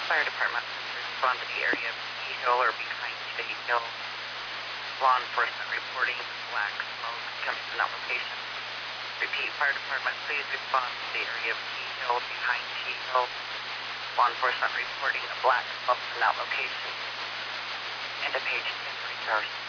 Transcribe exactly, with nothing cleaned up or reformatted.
Fire department, respond to the area of Key Hill or behind State Hill. Law enforcement reporting black smoke comes to that location. Repeat, fire department, please respond to the area of Key Hill behind Key Hill. Law enforcement reporting a black smoke in that location. End of page ten, resource.